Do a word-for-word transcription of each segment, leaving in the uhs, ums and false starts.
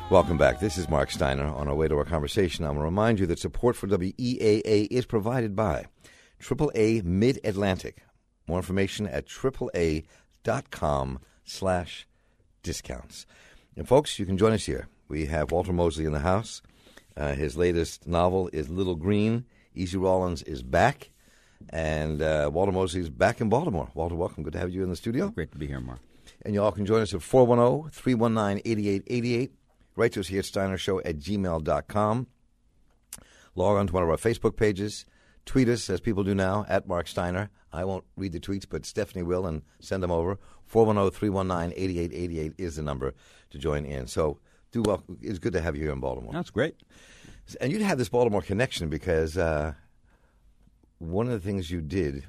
Welcome back. This is Mark Steiner. On our way to our conversation, I'm going to remind you that support for W E A A is provided by triple A Mid-Atlantic. More information at triple A dot com slash discounts. And folks, you can join us here. We have Walter Mosley in the house. Uh, his latest novel is Little Green. Easy Rawlins is back. And uh, Walter Mosley is back in Baltimore. Walter, welcome. Good to have you in the studio. Great to be here, Mark. And you all can join us at four one zero, three one nine, eight eight eight eight. Write to us here at Steiner Show at gmail dot com. Log on to one of our Facebook pages. Tweet us, as people do now, at Mark Steiner. I won't read the tweets, but Stephanie will, and send them over. four one zero, three one nine, eight eight eight eight is the number to join in. So do well. It's good to have you here in Baltimore. That's great. And you have this Baltimore connection because uh, one of the things you did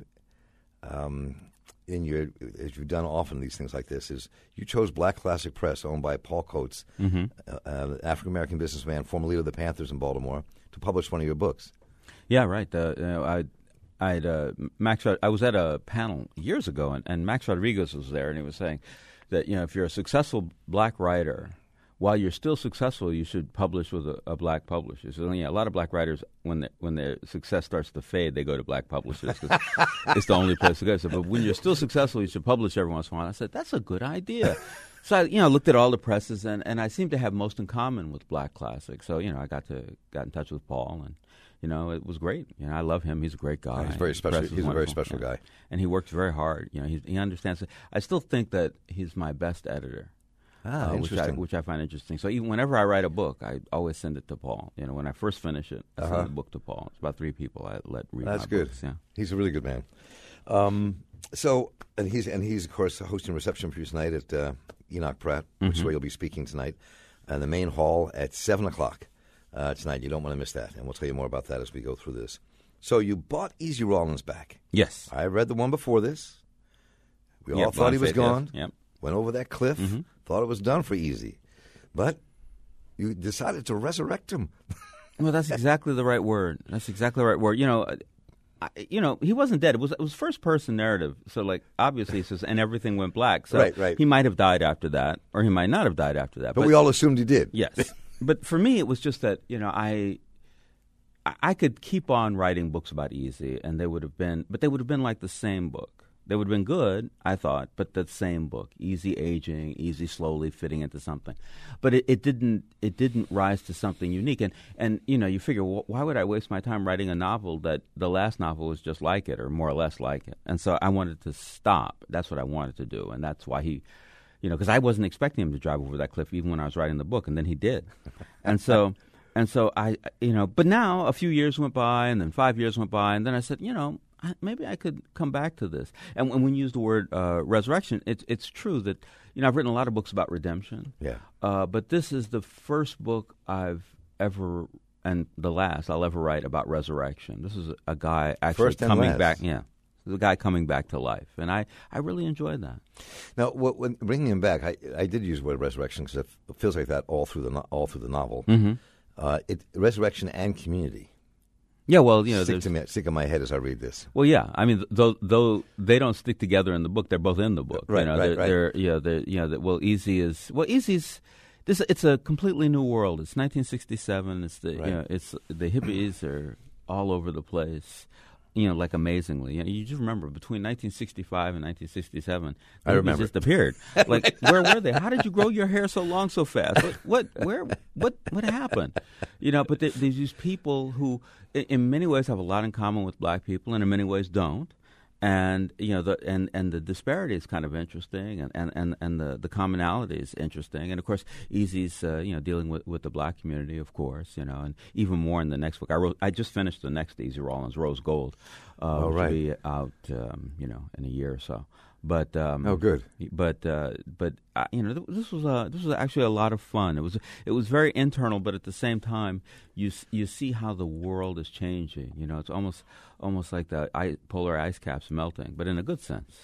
um, in your, as you've done often these things like this, is you chose Black Classic Press, owned by Paul Coates, mm-hmm. uh, uh, African-American businessman, former leader of the Panthers in Baltimore, to publish one of your books. Yeah, right. Uh, you know, I, I'd uh, Max. I was at a panel years ago, and, and Max Rodriguez was there, and he was saying that you know if you're a successful black writer, while you're still successful, you should publish with a, a black publisher. So yeah, a lot of black writers, when the, when their success starts to fade, they go to black publishers because it's the only place to go. So, but when you're still successful, you should publish every once in a while. I said that's a good idea. So I, you know, looked at all the presses, and, and I seem to have most in common with Black Classic. So you know, I got to got in touch with Paul, and you know, it was great. You know, I love him. He's a great guy. Oh, he's very special. He's a very special yeah. guy, and he works very hard. You know, he, he understands it. I still think that he's my best editor. Ah, uh, which I, which I find interesting. So even whenever I write a book, I always send it to Paul. You know, when I first finish it, I uh-huh. send the book to Paul. It's about three people I let read That's my good. books. Yeah. He's a really good man. Um, so, and he's and he's of course hosting a reception for you tonight at uh, Enoch Pratt, which mm-hmm. is where you'll be speaking tonight, in the main hall at seven o'clock uh, tonight. You don't want to miss that, and we'll tell you more about that as we go through this. So you bought Easy Rawlins back. Yes. I read the one before this. We yep, all thought he was faith, gone. Yes. Yep. Went over that cliff. Mm-hmm. Thought it was done for Easy, but you decided to resurrect him. Well, that's exactly the right word. That's exactly the right word. You know, I, you know, he wasn't dead. It was it was first person narrative. So, like, obviously, it says, and everything went black. So right, right. He might have died after that, or he might not have died after that. But, but we all assumed he did. Yes. But for me, it was just that you know I. I could keep on writing books about Easy, and they would have been, but they would have been like the same book. They would have been good, I thought, but the same book, Easy aging, Easy slowly fitting into something. But it, it didn't. It didn't rise to something unique. And and you know, you figure, well, why would I waste my time writing a novel that the last novel was just like it, or more or less like it? And so I wanted to stop. That's what I wanted to do, and that's why he, you know, because I wasn't expecting him to drive over that cliff even when I was writing the book, and then he did, and so. And so I, you know, but now a few years went by, and then five years went by, and then I said, you know, I, maybe I could come back to this. And when we use the word uh, resurrection, it's it's true that you know I've written a lot of books about redemption. Yeah. Uh, but this is the first book I've ever, and the last I'll ever write about resurrection. This is a, a guy actually First and coming last. back. Yeah. The guy coming back to life, and I, I really enjoyed that. Now, what, when bringing him back, I, I did use the word resurrection because it feels like that all through the no, all through the novel. Mm-hmm. Uh, it resurrection and community. Yeah, well, you know, stick to me, stick in my head as I read this. Well, yeah, I mean, though, though they don't stick together in the book, they're both in the book. Right, you know, right, they're, right. They're, yeah, they're, you know, that well, Easy is well, Easy's this. It's a completely new world. It's nineteen sixty-seven. It's the Right. you know, it's the hippies are all over the place. You know, like amazingly. You know, you just remember between nineteen sixty-five and nineteen sixty-seven, the I hippies remember. just appeared. Like, where were they? How did you grow your hair so long so fast? What, what where, what, what happened? You know, but there, there's these people who, in, in many ways, have a lot in common with black people, and in many ways don't. And you know, the and, and the disparity is kind of interesting, and, and, and, and the, the commonality is interesting. And of course, Easy's uh, you know dealing with, with the black community, of course, you know, and even more in the next book. I wrote, I just finished the next Easy Rawlins, Rose Gold, uh, Oh, which right. will be out, um, you know, in a year or so. But um, Oh, good. But uh, but uh, you know, th- this was uh, this was actually a lot of fun. It was it was very internal, but at the same time, you s- you see how the world is changing. You know, it's almost almost like the I- polar ice caps melting, but in a good sense.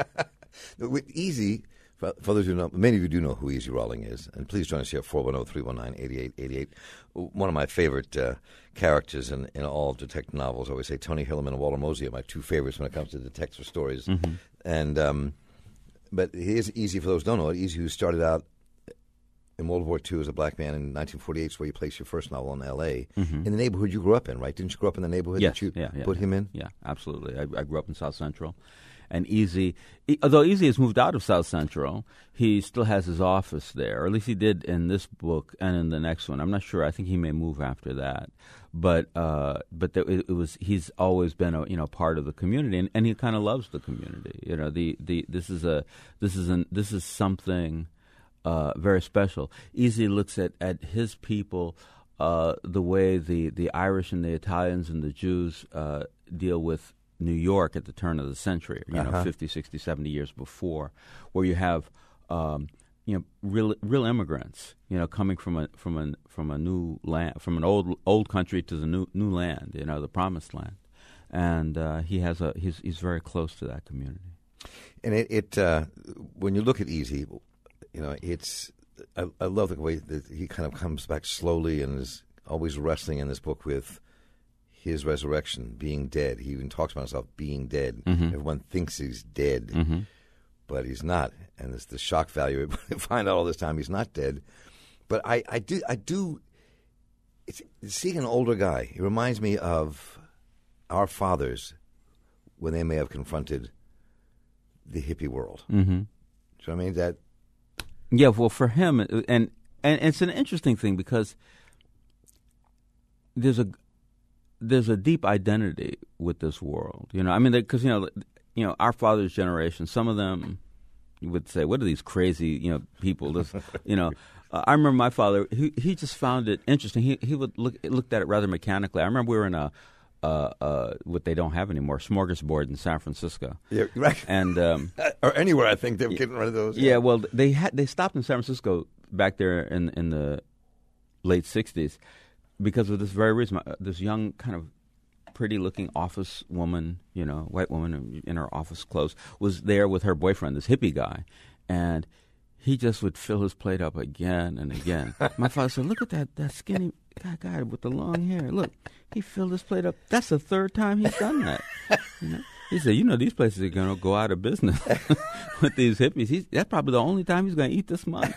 With Easy, for, for those who know, many of you do know who Easy Rawlins is, and please join us here at four one zero, three one nine, eight eight eight eight. One of my favorite uh, characters in, in all detective novels, I always say Tony Hillerman and Walter Mosley are my two favorites when it comes to detective stories. Mm-hmm. And um, but here's Easy, for those who don't know it, Easy, who started out in World War Two as a black man in nineteen forty-eight is where you placed your first novel in L A Mm-hmm. in the neighborhood you grew up in, right? Didn't you grow up in the neighborhood Yes, that you yeah, yeah, put yeah. him in? Yeah, absolutely. I, I grew up in South Central. And Easy, e- although Easy has moved out of South Central, he still has his office there, or at least he did in this book and in the next one. I'm not sure. I think he may move after that. But uh, but there, it, it was he's always been a you know part of the community, and, and he kind of loves the community. You know, the, the this is a this is an this is something uh, very special. Easy looks at, at his people uh, the way the, the Irish and the Italians and the Jews uh, deal with New York at the turn of the century, you know, Uh-huh. fifty, sixty, seventy years before, where you have, um, you know, real real immigrants, you know, coming from a from a from a new land, from an old old country to the new new land, you know, the promised land, and uh, he has a he's he's very close to that community. And it, it uh, when you look at Easy, you know, it's I, I love the way that he kind of comes back slowly and is always wrestling in this book with his resurrection, being dead. He even talks about himself being dead. Mhm. Everyone thinks he's dead, Mm-hmm. but he's not. And it's the shock value. Find out all this time he's not dead. But I, I do, I do. It's, seeing an older guy, it reminds me of our fathers when they may have confronted the hippie world. Mm-hmm. Do you know what I mean? That Yeah, well, for him, and and it's an interesting thing because there's a there's a deep identity with this world. You know, I mean, because you know, you know, our father's generation, some of them you would say, "What are these crazy, you know, people?" This, you know, uh, I remember my father. He he just found it interesting. He he would look looked at it rather mechanically. I remember we were in a. Uh, uh, what they don't have anymore, Smorgasbord in San Francisco. yeah, right. And um, or anywhere, I think they're getting rid of those. yeah, well, they had they stopped in San Francisco back there in in the late sixties because of this very reason. Uh, This young, kind of pretty-looking office woman, you know, white woman in- in her office clothes, was there with her boyfriend, this hippie guy, and he just would fill his plate up again and again. My father said, "Look at that that skinny guy, guy with the long hair. Look, he filled his plate up. That's the third time he's done that." You know? He said, "You know, these places are going to go out of business with these hippies. He's, that's probably the only time he's going to eat this month."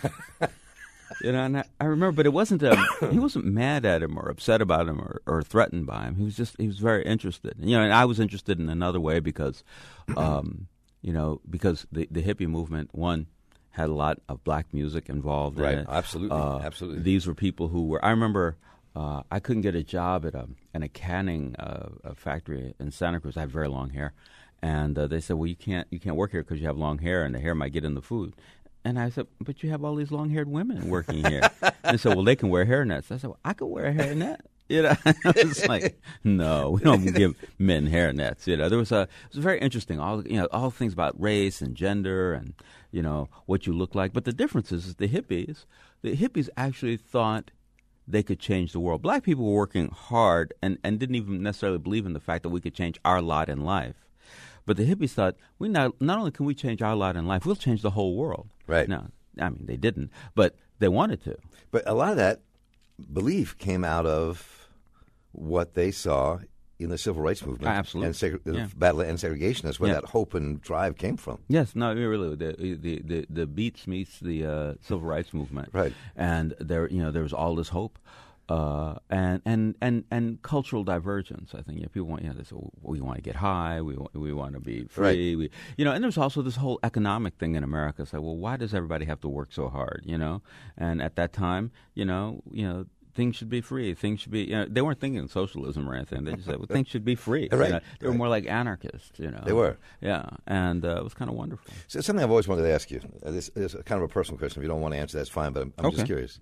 You know, and I, I remember, but it wasn't a, he wasn't mad at him or upset about him or, or threatened by him. He was just, he was very interested. You know, and I was interested in another way because, um, you know, because the, the hippie movement, one, had a lot of black music involved Right, in it. absolutely, Uh, absolutely. These were people who were, I remember uh, I couldn't get a job at a, in a canning uh, a factory in Santa Cruz. I had very long hair. And uh, they said, "Well, you can't you can't work here because you have long hair and the hair might get in the food." And I said, "But you have all these long-haired women working here." And they said, "Well, they can wear hairnets." I said, "Well, I could wear a hairnet." You know, I was like, "No, we don't give men hairnets." You know, there was a it was very interesting. All you know, all things about race and gender and you know what you look like. But the difference is, is the hippies. The hippies actually thought they could change the world. Black people were working hard and, and didn't even necessarily believe in the fact that we could change our lot in life. But the hippies thought, we not not only can we change our lot in life, we'll change the whole world. Right. Now, I mean, they didn't, but they wanted to. But a lot of that belief came out of what they saw in the civil rights movement. Absolutely. And seg- the Yeah. battle to end segregation. That's where Yeah. that hope and drive came from. Yes, no, really, the the the, the Beats meets the uh, civil rights movement, Right. And there, you know, there was all this hope, uh, and and and and cultural divergence. I think you know, people want, you know, they say, well, we want to get high, we want, we want to be free, Right. we, you know, and there's also this whole economic thing in America. It's like, well, why does everybody have to work so hard, you know? And at that time, you know, you know. Things should be free. Things should be. You know, they weren't thinking socialism or anything. They just said, "Well, things should be free." Right. You know? They were Right. more like anarchists. You know, They were. Yeah, and uh, it was kind of wonderful. So it's something I've always wanted to ask you. Uh, This is kind of a personal question. If you don't want to answer, that's fine. But I'm, I'm just Okay. curious.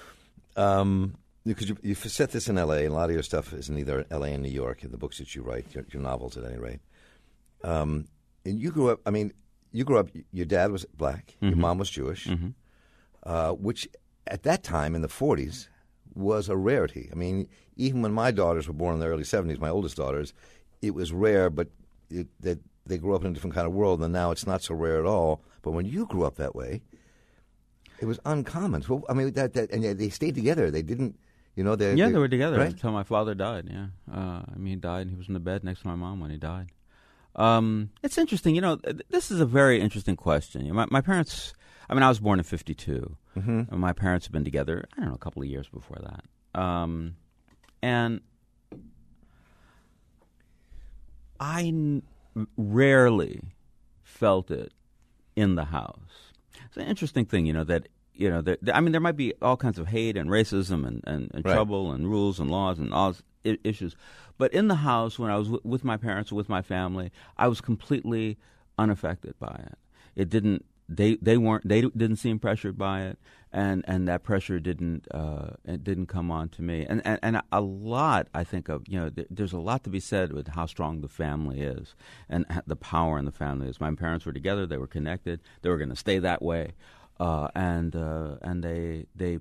Um, because you, you've set this in L A, and a lot of your stuff is in either L A and New York, in the books that you write, your, your novels at any rate. Um, and you grew up. I mean, you grew up. Your dad was black. Your Mhm. mom was Jewish, Mm-hmm. uh, which at that time in the forties was a rarity. I mean, even when my daughters were born in the early seventies, my oldest daughters, it was rare, but it, that they grew up in a different kind of world, and now it's not so rare at all. But when you grew up that way, it was uncommon. So, I mean, that, that and they stayed together. They didn't, you know. They, Yeah, they were together right? until my father died. Yeah, uh, I mean, he died, and he was in the bed next to my mom when he died. Um, it's interesting, you know. th- This is a very interesting question. You know, my, my parents. I mean, I was born in fifty-two. Mm-hmm. And my parents had been together, I don't know, a couple of years before that. Um, and I n- rarely felt it in the house. It's an interesting thing, you know, that, you know, that, I mean, there might be all kinds of hate and racism and, and, and Right. trouble and rules and laws and all I- issues. But in the house, when I was w- with my parents or with my family, I was completely unaffected by it. It didn't, they, they weren't, they didn't seem pressured by it. And, and that pressure didn't uh, it didn't come on to me. And, and and a lot, I think of, you know, th- there's a lot to be said with how strong the family is and ha- the power in the family is. My parents were together, they were connected, they were going to stay that way, uh, and uh, and they they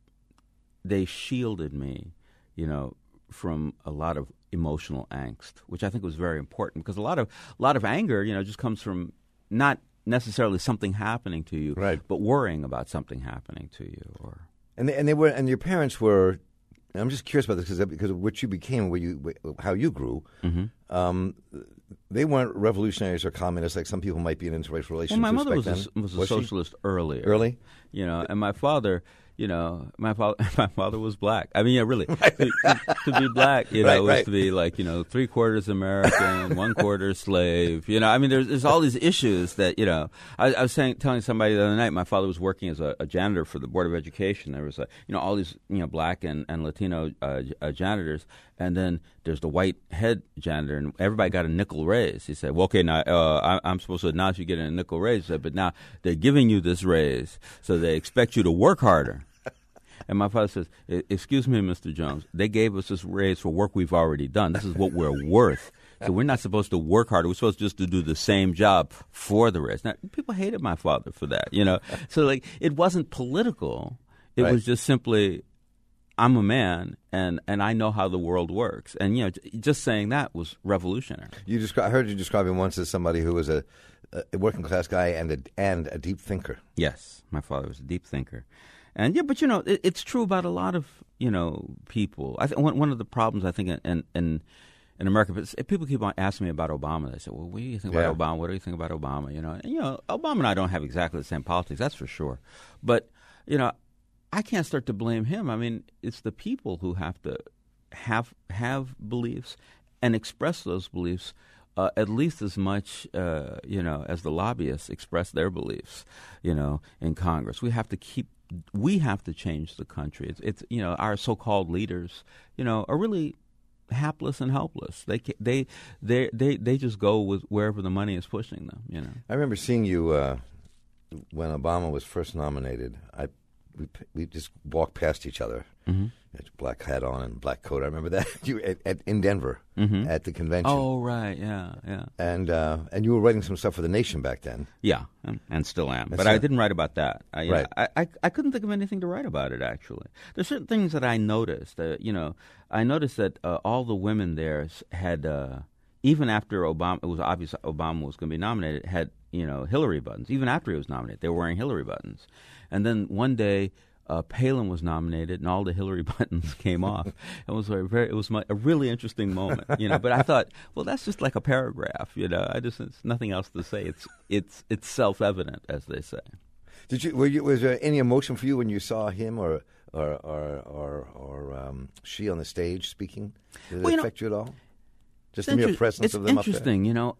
they shielded me, you know, from a lot of emotional angst, which I think was very important because a lot of a lot of anger, you know, just comes from not necessarily something happening to you, Right. but worrying about something happening to you. Or And they, and they were, and your parents were. And I'm just curious about this because because of what you became, where you, how you grew. mm-hmm. Um, they weren't revolutionaries or communists like some people might be in interracial Well, relationships. my mother back was then. a, was a Was she? socialist earlier, Early? you know, and my father, you know, my father, my father was black. I mean, yeah, really, to, to, to be black, you know, Right, was right. to be like, you know, three quarters American, one quarter slave. You know, I mean, there's there's all these issues that, you know, I, I was saying, telling somebody the other night, my father was working as a, a janitor for the Board of Education. There was, a, you know, all these, you know, black and and Latino uh, j- uh, janitors, and then there's the white head janitor, and everybody got a nickel raise. He said, well, okay, now uh, I, I'm supposed to announce you get a nickel raise, he said, but now they're giving you this raise, so they expect you to work harder. And my father says, "E- excuse me, Mister Jones, they gave us this raise for work we've already done. This is what we're worth. So we're not supposed to work harder. We're supposed just to do the same job for the raise." Now, people hated my father for that, you know. So, like, it wasn't political. It Right. was just simply, I'm a man, and, and I know how the world works. And, you know, j- just saying that was revolutionary. You descri- I heard you describe him once as somebody who was a, a working class guy and a, and a deep thinker. Yes, my father was a deep thinker. And yeah, but you know, it, it's true about a lot of, you know, people. I think one, one of the problems I think in in in America, but people keep on asking me about Obama. They say, "Well, what do you think Yeah. about Obama? What do you think about Obama?" You know, and you know, Obama and I don't have exactly the same politics, that's for sure. But you know, I can't start to blame him. I mean, it's the people who have to have have beliefs and express those beliefs. Uh, at least as much, uh, you know, as the lobbyists express their beliefs, you know, in Congress. We have to keep, we have to change the country. It's, it's you know, our so-called leaders, you know, are really hapless and helpless. They ca- they they they they just go with wherever the money is pushing them. You know. I remember seeing you uh, when Obama was first nominated. I we, we just walked past each other. Mm-hmm. You had your black hat on and black coat. I remember that you at, at, in Denver Mm-hmm. at the convention. Oh right, yeah, yeah, And uh, and you were writing some stuff for the Nation back then. yeah, and, and still am. That's But I it. didn't write about that. I, you Right. know, I, I I couldn't think of anything to write about it. Actually, there's certain things that I noticed. Uh, you know, I noticed that uh, all the women there s- had, uh, even after Obama, it was obvious Obama was going to be nominated, had, you know, Hillary buttons. Even after he was nominated, they were wearing Hillary buttons. And then one day, uh, Palin was nominated, and all the Hillary buttons came off. It was a very, it was my, a really interesting moment, you know. But I thought, well, that's just like a paragraph, you know. I just, it's nothing else to say. It's it's it's self-evident, as they say. Did you? Were you? Was there any emotion for you when you saw him or or or or, or um, she on the stage speaking? Did it Well, you know, affect you at all? Just It's the mere inter- presence it's of them up there. interesting, you know.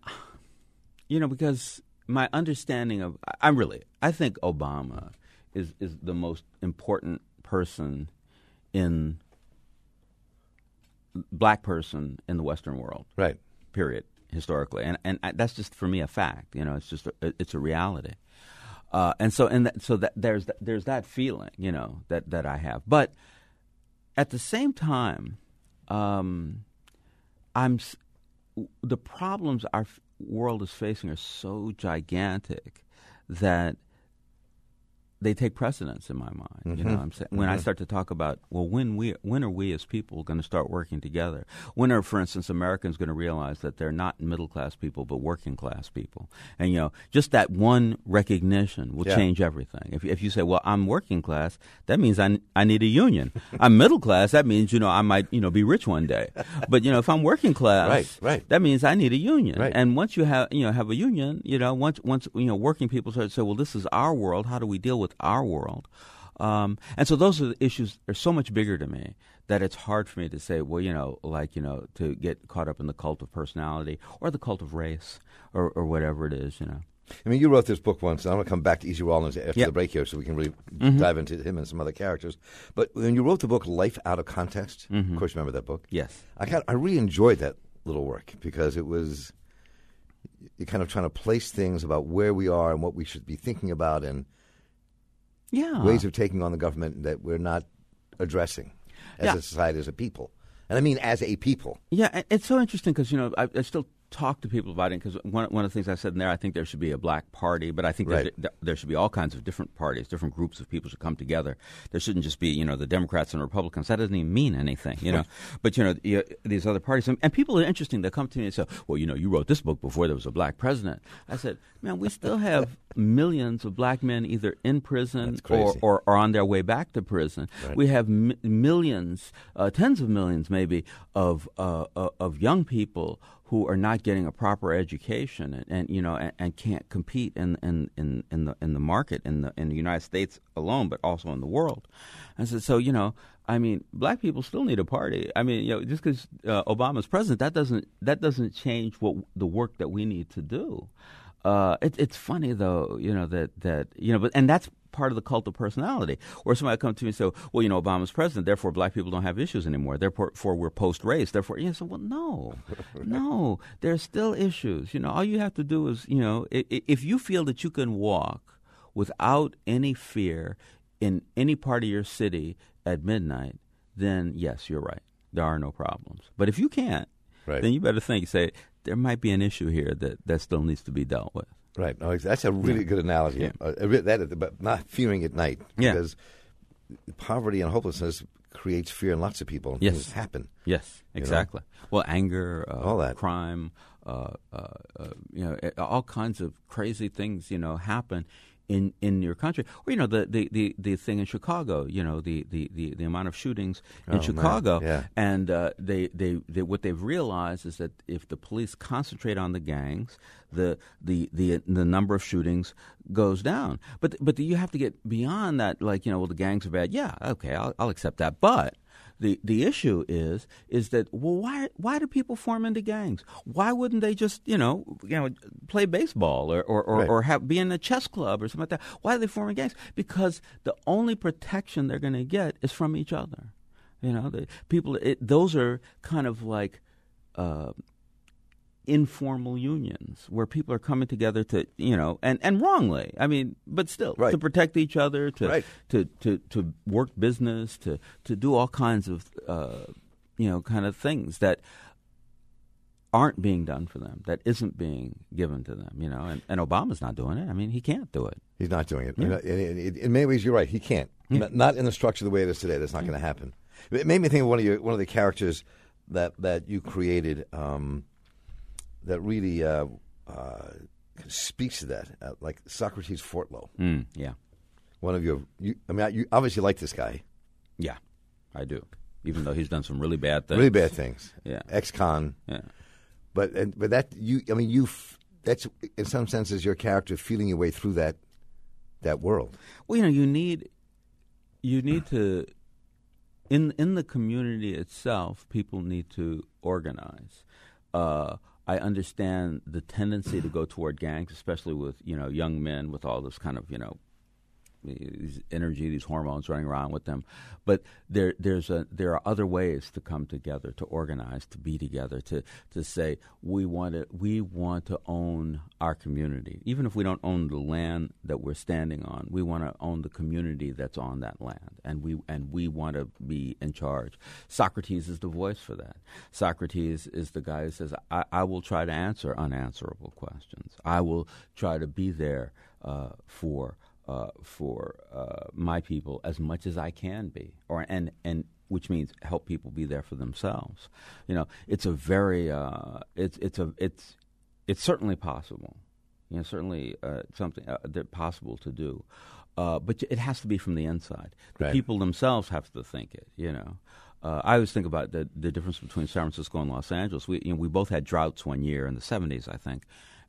You know, because my understanding of, I- I'm really, I think Obama is is the most important person in black person in the Western world. Right. Period. Historically, and and I, that's just for me a fact. You know, it's just a, it's a reality. Uh, and so and that, so that there's that, there's that feeling, you know, that that I have. But at the same time, um, I'm s- the problems our f- world is facing are so gigantic that they take precedence in my mind. You know, what I'm saying, when I start to talk about, well, when we when are we as people going to start working together? When are, for instance, Americans going to realize that they're not middle class people but working class people? And you know, just that one recognition will Yeah. change everything. If if you say, well, I'm working class, that means I I need a union. I'm middle class, that means, you know, I might, you know, be rich one day. But you know, if I'm working class, Right, right. that means I need a union. Right. And once you have you know have a union, you know, once once you know working people start to say, well, this is our world. How do we deal with our world? Um, and so those are the issues are so much bigger to me that it's hard for me to say, well, you know, like, you know, to get caught up in the cult of personality or the cult of race or, or whatever it is, you know. I mean, you wrote this book once, and I'm going to come back to Easy Rawlins after Yep. the break here so we can really Mm-hmm. dive into him and some other characters. But when you wrote the book Life Out of Context, Mm-hmm. of course you remember that book? Yes. I kind I really enjoyed that little work because it was you're kind of trying to place things about where we are and what we should be thinking about and Yeah. ways of taking on the government that we're not addressing as Yeah. a society, as a people. And I mean as a people. Yeah, and it's so interesting because, you know, I, I still talk to people about it because one, one of the things I said in there, I think there should be a black party, but I think Right. there, there should be all kinds of different parties, different groups of people should come together. There shouldn't just be, you know, the Democrats and Republicans. That doesn't even mean anything, you know. But, you know, you, these other parties, and, and people are interesting. They come to me and say, well, you know, you wrote this book before there was a black president. I said, man, we still have millions of black men either in prison That's or, crazy. or, or on their way back to prison. Right. We have m- millions, uh, tens of millions maybe, of uh, uh, of young people who are not getting a proper education and, and you know and, and can't compete in, in, in, in the in the market in the in the United States alone, but also in the world. And so, so you know, I mean, black people still need a party. I mean, you know, just because uh, Obama's president, that doesn't that doesn't change what the work that we need to do. Uh, it, it's funny though, you know that that you know, but and that's part of the cult of personality. Where somebody comes to me and say, "Well, you know, Obama's president, therefore black people don't have issues anymore. Therefore, we're post-race. Therefore," you know, so well, no, no, there's still issues. You know, all you have to do is, you know, if, if you feel that you can walk without any fear in any part of your city at midnight, then yes, you're right. There are no problems. But if you can't, Right. then you better think, say, there might be an issue here that, that still needs to be dealt with. Right. No, that's a really Yeah. good analogy. Yeah. Uh, uh, that, but not fearing at night. Yeah. Because poverty and hopelessness creates fear in lots of people. And Yes. things happen. Yes, exactly. Well, anger, uh, All that. crime, uh, uh, uh, you know, eh, all kinds of crazy things, you know, happen in, in your country. Or, you know, the, the, the, the thing in Chicago, you know, the, the, the, the amount of shootings in Oh, man. Chicago. Yeah. And uh, they, they, they, what they've realized is that if the police concentrate on the gangs, the, the, the, the number of shootings goes down. But, but you have to get beyond that, like, you know, well, the gangs are bad. Yeah, okay, I'll, I'll accept that. But the the issue is is that, well, why why do people form into gangs? Why wouldn't they just, you know you know play baseball or or, or, Right. or have be in a chess club or something like that? Why do they form in gangs? Because the only protection they're going to get is from each other. You know, the people. It, those are kind of like uh, informal unions where people are coming together to, you know, and, and wrongly. I mean, but still, Right. to protect each other, to Right. to, to, to work business, to, to do all kinds of, uh, you know, kind of things that aren't being done for them, that isn't being given to them, you know. And, and Obama's not doing it. I mean, he can't do it. He's not doing it. Yeah. You know, in, in, in many ways, you're right. He can't. Yeah. Not, not in the structure the way it is today. That's not going to happen. It made me think of one of your one of the characters that that you created um, that really uh, uh, speaks to that, uh, like Socrates Fortlow. Mm, yeah. One of your, you, I mean, you obviously like this guy. Yeah, I do. Even though he's done some really bad things. Really bad things. Yeah. Ex-con. Yeah. But and, but that you, I mean, you. f- That's in some senses your character feeling your way through that that world. Well, you know, you need you need to in in the community itself. People need to organize. Uh, I understand the tendency to go toward gangs, especially with, you know, young men with all this kind of, you know, these energy, these hormones running around with them. But there, there's a, there are other ways to come together, to organize, to be together, to, to say we want to we want to own our community. Even if we don't own the land that we're standing on, we want to own the community that's on that land, and we and we want to be in charge. Socrates is the voice for that. Socrates is the guy who says, I, I will try to answer unanswerable questions. I will try to be there uh, for Uh, for uh, my people as much as I can be, or and and which means help people be there for themselves. You know, it's a very uh, it's it's a it's it's certainly possible. You know, certainly uh, something uh, that possible to do, uh, but it has to be from the inside. The Right. people themselves have to think it. You know. Uh, I always think about the the difference between San Francisco and Los Angeles. We you know we both had droughts one year in the seventies, I think.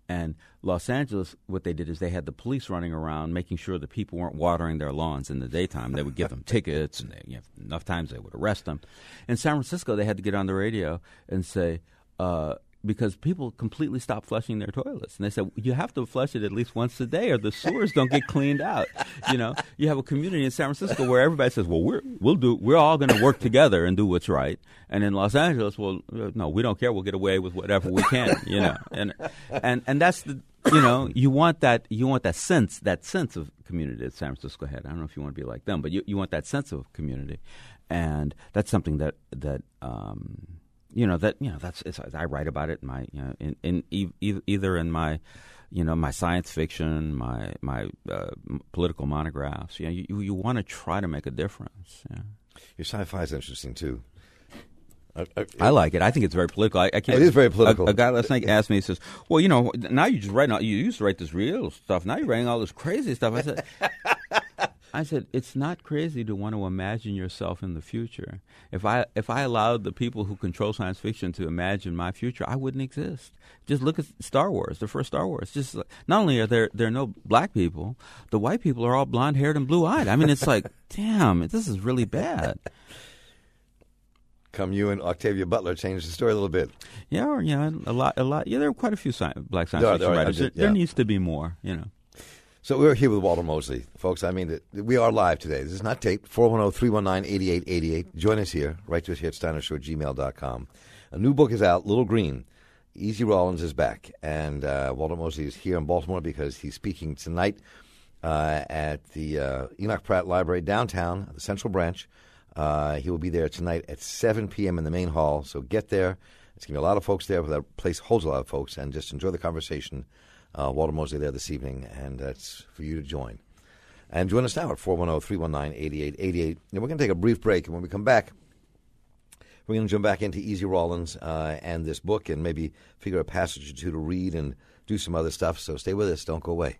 And Los Angeles, what they did is they had the police running around making sure that people weren't watering their lawns in the daytime. They would give them tickets, and they, you know, enough times they would arrest them. In San Francisco, they had to get on the radio and say, uh, because people completely stopped flushing their toilets. And they said, you have to flush it at least once a day or the sewers don't get cleaned out. You know, you have a community in San Francisco where everybody says, well, we're, we'll do, we're all going to work together and do what's right. And in Los Angeles, well, no, we don't care. We'll get away with whatever we can, you know. And, and, and that's the, you know, you want that, you want that sense, that sense of community that San Francisco had. I don't know if you want to be like them, but you, you want that sense of community. And that's something that, that, um, You know that you know that's it's, I write about it in my you know in, in e- either in my you know my science fiction, my my uh, political monographs. You know, you you want to try to make a difference. Yeah. Your sci-fi is interesting too. Uh, uh, I like it. I think it's very political. I, I can't, it is very political. A, a guy last night asked me, he says, "Well, you know, now you just write. You used to write this real stuff. Now you're writing all this crazy stuff." I said. I said, it's not crazy to want to imagine yourself in the future. If I if I allowed the people who control science fiction to imagine my future, I wouldn't exist. Just look at Star Wars, the first Star Wars. Just not only are there there are no black people, the white people are all blonde-haired and blue-eyed. I mean, it's like, damn, this is really bad. Come you and Octavia Butler changed the story a little bit. Yeah, or, you know, a lot, a lot. Yeah, there are quite a few sci- black science there fiction are, there are, writers. Just, there, yeah. there needs to be more, you know. So we're here with Walter Mosley, folks. I mean, we are live today. This is not taped. four one zero, three one nine, eight eight eight eight. Join us here. Write to us here at steiner show at gmail dot com. A new book is out, Little Green. Easy Rawlins is back. And uh, Walter Mosley is here in Baltimore because he's speaking tonight uh, at the uh, Enoch Pratt Library downtown, the Central Branch. Uh, he will be there tonight at seven p.m. in the main hall. So get there. There's going to be a lot of folks there, but that place holds a lot of folks. And just enjoy the conversation. Uh, Walter Mosley there this evening, and that's for you to join. And join us now at four one zero, three one nine, eight eight eight eight. And we're going to take a brief break, and when we come back, we're going to jump back into Easy Rawlins uh, and this book and maybe figure a passage or two to read and do some other stuff. So stay with us. Don't go away.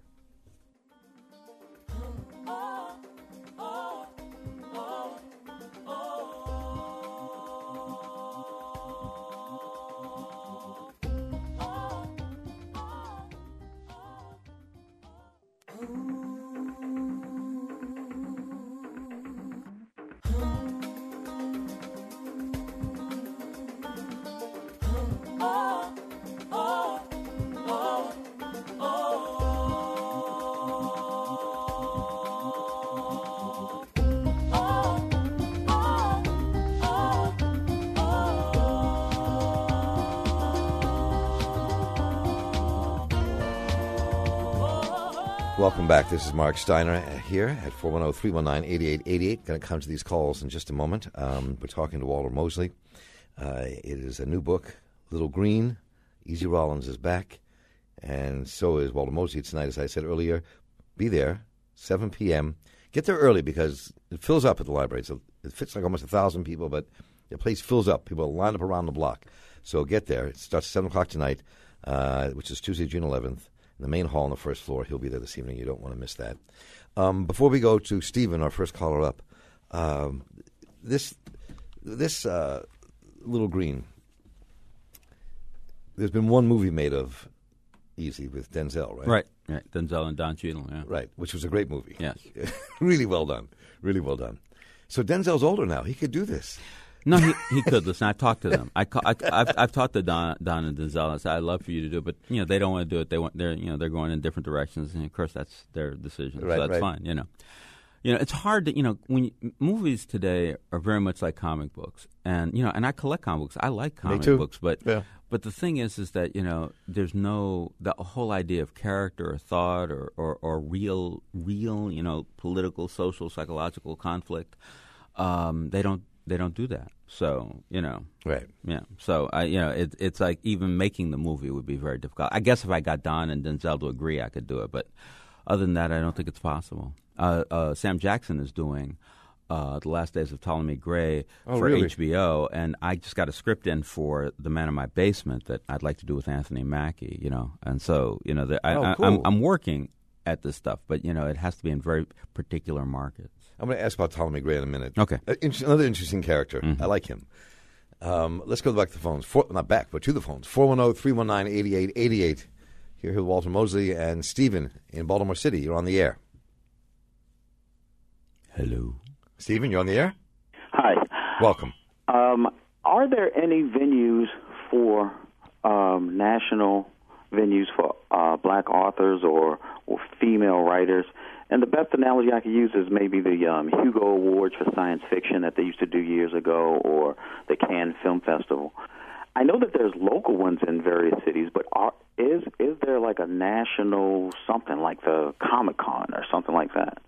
Welcome back. This is Mark Steiner here at four one zero, three one nine, eight eight eight eight. Going to come to these calls in just a moment. Um, we're talking to Walter Mosley. Uh, it is a new book, Little Green. Easy Rawlins is back, and so is Walter Mosley tonight, as I said earlier. Be there, seven p.m. Get there early because it fills up at the library. So it fits like almost one thousand people, but the place fills up. People line up around the block. So get there. It starts at seven o'clock tonight, uh, which is Tuesday, June eleventh. In the main hall on the first floor. He'll be there this evening. You don't want to miss that. Um, before we go to Stephen, our first caller up, um, this this uh, Little Green, there's been one movie made of Easy with Denzel, right? Right, right. Denzel and Don Cheadle, yeah. Right, which was a great movie. Yes. Really well done. Really well done. So Denzel's older now. He could do this. No, he he could. Listen, I talked to them. I, I I've I've talked to Don Don and Denzel. I said, I'd love for you to do it, but you know they don't want to do it. They want they're you know they're going in different directions, and of course that's their decision. Right, so that's right. fine. You know, you know it's hard to you know when you, movies today are very much like comic books, and you know, and I collect comic books. I like comic Me too. books, but Yeah. but the thing is, is that you know there's no the whole idea of character or thought or or, or real real you know political, social, psychological conflict. Um, they don't they don't do that. So, you know. Right. Yeah. So, I, you know, it, it's like even making the movie would be very difficult. I guess if I got Don and Denzel to agree, I could do it. But other than that, I don't think it's possible. Uh, uh, Sam Jackson is doing uh, The Last Days of Ptolemy Gray Oh, for really? H B O. And I just got a script in for The Man in My Basement that I'd like to do with Anthony Mackie, you know. And so, you know, the, I, Oh, I, cool. I'm, I'm working at this stuff. But, you know, it has to be in very particular markets. I'm going to ask about Ptolemy Gray in a minute. Okay. Uh, in- another interesting character. Mm-hmm. I like him. Um, let's go back to the phones. Four, not back, but to the phones. four one zero, three one nine, eight eight eight eight. Here with Walter Mosley and Stephen in Baltimore City. You're on the air. Hello. Stephen, you're on the air? Hi. Welcome. Um, are there any venues for um, national venues for uh, black authors or, or female writers? And the best analogy I could use is maybe the um, Hugo Awards for science fiction that they used to do years ago, or the Cannes Film Festival. I know that there's local ones in various cities, but are, is is there like a national something like the Comic-Con or something like that?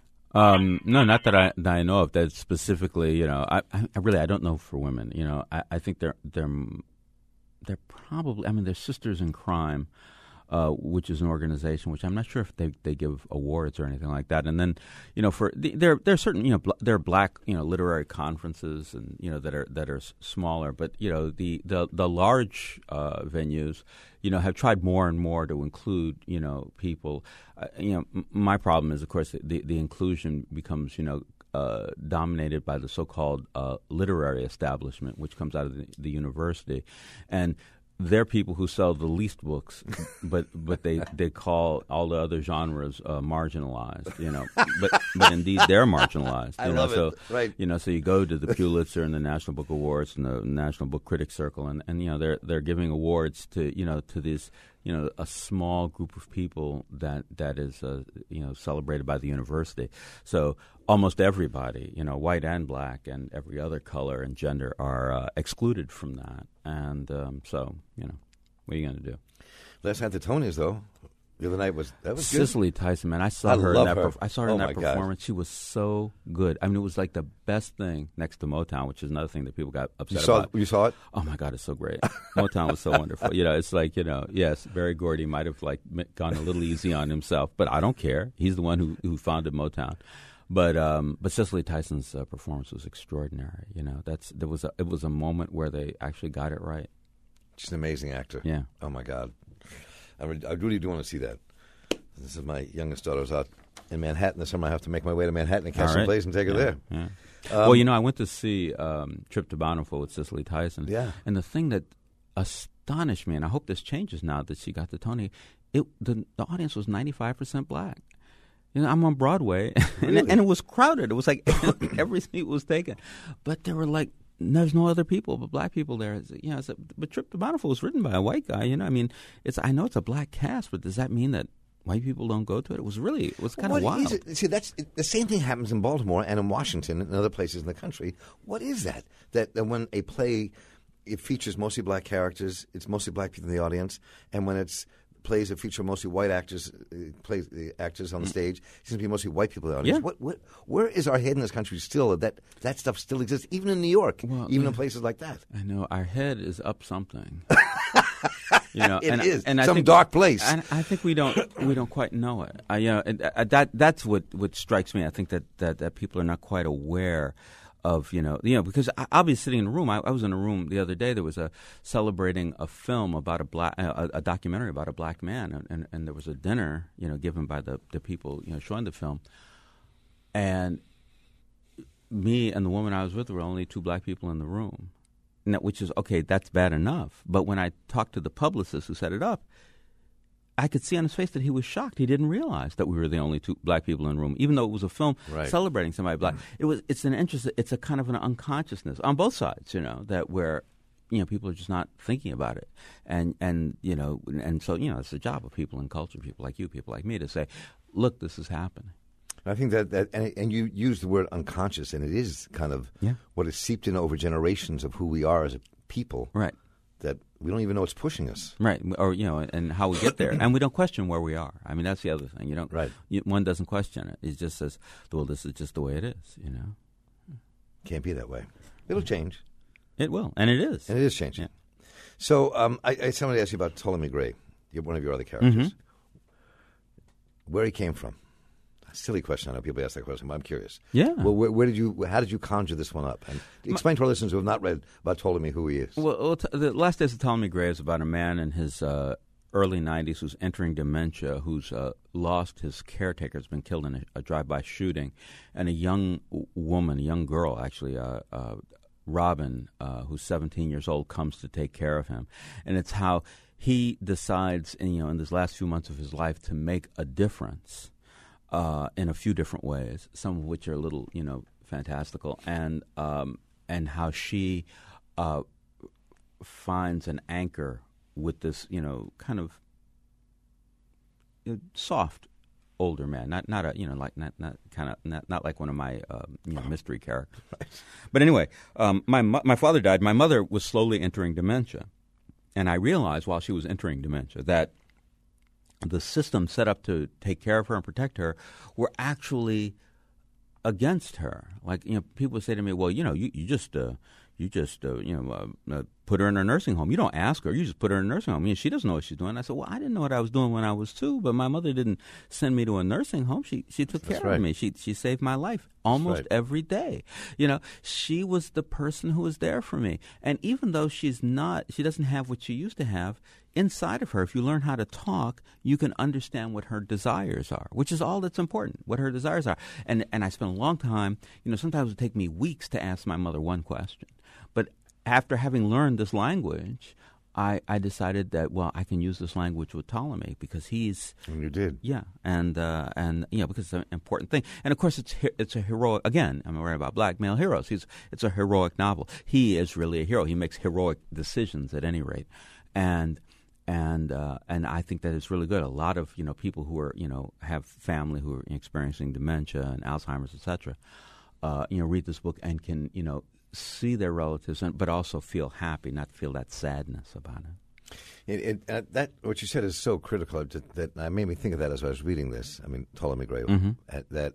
Um, no, not that I that I know of. That specifically, you know, I, I really I don't know for women. You know, I, I think they're they're they're probably. I mean, they're Sisters in Crime, uh, which is an organization which I'm not sure if they, they give awards or anything like that. And then, you know, for the, there there are certain you know bl- there are black you know literary conferences and you know that are that are s- smaller, but you know the the the large uh, venues, you know, have tried more and more to include, you know, people. Uh, you know, m- my problem is, of course, the, the inclusion becomes, you know, uh, dominated by the so-called uh, literary establishment, which comes out of the, the university. And they're people who sell the least books, but but they, they call all the other genres uh, marginalized, you know. But but indeed they're marginalized. You I know? love so, it. Right. You know, so you go to the Pulitzer and the National Book Awards and the National Book Critics Circle, and, and you know they're they're giving awards to you know to these you know a small group of people that that is uh, you know celebrated by the university. So almost everybody, you know, white and black and every other color and gender are uh, excluded from that. And um, so, you know, what are you going to do? Last night the Tonys, though, the other night was that was good. Cicely Tyson, man, I saw I her. love in that her. perf- I saw her Oh in my that God. performance. She was so good. I mean, it was like the best thing next to Motown, which is another thing that people got You upset saw about. you saw it? Oh my God, it's so great. Motown was so wonderful. You know, it's like, you know, yes, Berry Gordy might have like m- gone a little easy on himself, but I don't care. He's the one who who founded Motown. But um, but Cicely Tyson's uh, performance was extraordinary. You know, that's there was a, it was a moment where they actually got it right. She's an amazing actor. Yeah. Oh my God, I, re- I really do want to see that. This is my youngest daughter's out in Manhattan this summer. I have to make my way to Manhattan and catch All some right. plays and take her Yeah, there. yeah. Um, well, you know, I went to see um, Trip to Bountiful with Cicely Tyson. Yeah. And the thing that astonished me, and I hope this changes now that she got the Tony, it the, the audience was ninety-five percent black. You know, I'm on Broadway, and, Really? it, and it was crowded. It was like every seat was taken. But there were like, there's no other people but black people there. It's, you know, it's a, but Trip to Bountiful was written by a white guy. You know, I mean, it's I know it's a black cast, but does that mean that white people don't go to it? It was really, it was kind What of wild. is it? See, that's the same thing happens in Baltimore and in Washington and other places in the country. What is that? That, that when a play it features mostly black characters, it's mostly black people in the audience, and when it's plays that feature mostly white actors, uh, plays the actors on the stage, it seems to be mostly white people in the audience. Yeah. What, what, where is our head in this country still that that stuff still exists, even in New York, Well, even yeah. in places like that? I know our head is up something. You know, It and, is. and I Some think, dark place. And I think we don't we don't quite know it. I, you know, and, uh, that that's what, what strikes me. I think that, that, that people are not quite aware of, you know, you know, because I, I'll be sitting in a room. I, I was in a room the other day. There was a celebrating a film about a black, a, a documentary about a black man, and, and, and there was a dinner, you know, given by the, the people, you know, showing the film, and me and the woman I was with were only two black people in the room. And that, which is, okay, that's bad enough. But when I talked to the publicist who set it up, I could see on his face that he was shocked. He didn't realize that we were the only two black people in the room, even though it was a film Right. celebrating somebody black. It was. It's an interest. It's a kind of an unconsciousness on both sides, you know, that where, you know, people are just not thinking about it, and and you know, and so you know, it's the job of people in culture, people like you, people like me, to say, look, this is happening. I think that, that and, and you use the word unconscious, and it is kind of Yeah. what is seeped in over generations of who we are as a people, Right. that we don't even know what's pushing us. Right, or you know, and how we get there, and we don't question where we are. I mean, that's the other thing. You don't. Right. You, one doesn't question it. It just says, "Well, this is just the way it is." You know. Can't be that way. It'll change, It will, and it is. and it is changing. Yeah. So, um, I, I somebody asked you about Ptolemy Gray, you're one of your other characters. Mm-hmm. Where he came from? A silly question. I know people ask that question, but I'm curious. Yeah. Well, where, where did you? How did you conjure this one up? And explain to our listeners who have not read about Ptolemy who he is. Well, well t- the Last Days of Ptolemy Gray is about a man in his uh, early nineties who's entering dementia, who's uh, lost his caretaker, has been killed in a, a drive-by shooting, and a young w- woman, a young girl, actually, uh, uh, Robin, uh, who's seventeen years old, comes to take care of him, and it's how he decides, in, you know, in these last few months of his life, to make a difference uh, in a few different ways. Some of which are a little, you know, fantastical, and um, and how she uh, finds an anchor with this, you know, kind of you know, soft older man, not not a you know like not not kind of not, not like one of my uh, you know mystery characters. Right. But anyway, um, my mo- my father died. My mother was slowly entering dementia, and I realized while she was entering dementia that the system set up to take care of her and protect her were actually against her. Like, you know, people would say to me, "Well, you know, you you just uh, you just uh, you know uh, uh, put her in a nursing home. You don't ask her. You just put her in a nursing home. I mean, she doesn't know what she's doing." I said, "Well, I didn't know what I was doing when I was two, but my mother didn't send me to a nursing home. She she took That's care right. of me. She she saved my life almost right. every day. You know, she was the person who was there for me. And even though she's not, she doesn't have what she used to have." Inside of her, if you learn how to talk, you can understand what her desires are, which is all that's important, what her desires are. And and I spent a long time, you know, sometimes it would take me weeks to ask my mother one question. But after having learned this language, I, I decided that, well, I can use this language with Ptolemy because he's... And you did. Yeah, and, uh, and you know, because it's an important thing. And, of course, it's it's a heroic... Again, I'm worried about black male heroes. He's It's a heroic novel. He is really a hero. He makes heroic decisions at any rate. And... And uh, and I think that it's really good. A lot of you know people who are you know have family who are experiencing dementia and Alzheimer's, et cetera, uh, you know, read this book and can you know see their relatives, and, but also feel happy, not feel that sadness about it. It, it, uh, that what you said is so critical that, that I made me think of that as I was reading this. I mean, Ptolemy Gray, Mm-hmm. uh, that